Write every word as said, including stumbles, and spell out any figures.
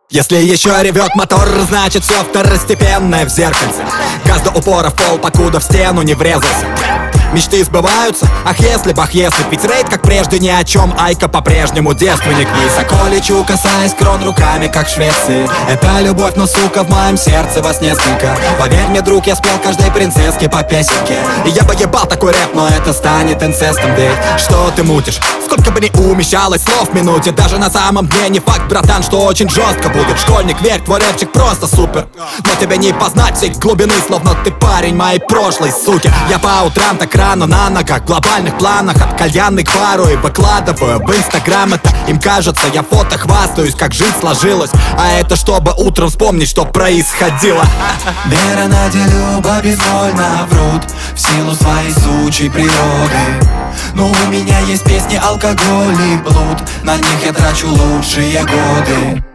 Если еще ревет мотор, значит все второстепенное в зеркальце. Газ до упора в пол, покуда в стену не врезался. Мечты сбываются, ах если б, ах если б. Ведь рейд как прежде ни о чем, Айка по-прежнему девственник. Высоко лечу, касаясь крон руками, как в Швеции. Это любовь, но сука в моем сердце вас несколько. Поверь мне, друг, я спел каждой принцесске по песенке. И я бы ебал такой рэп, но это станет инцестом. Ведь что ты мутишь? Сколько бы ни умещалось слов в минуте. Даже на самом дне не факт, братан, что очень жестко будет. Школьник, верь, твой рэпчик просто супер. Но тебе не познать всей глубины, словно ты парень моей прошлой суки. Я по утрам так рано на ногах, в глобальных планах. От кальянной к пару и выкладываю в инстаграм это. Им кажется, я фото хвастаюсь, как жизнь сложилась. А это чтобы утром вспомнить, что происходило. Вера на делю безвольно врут в силу своей сучьей природы. Но у меня есть песни, алкоголь и блуд. На них я трачу лучшие годы.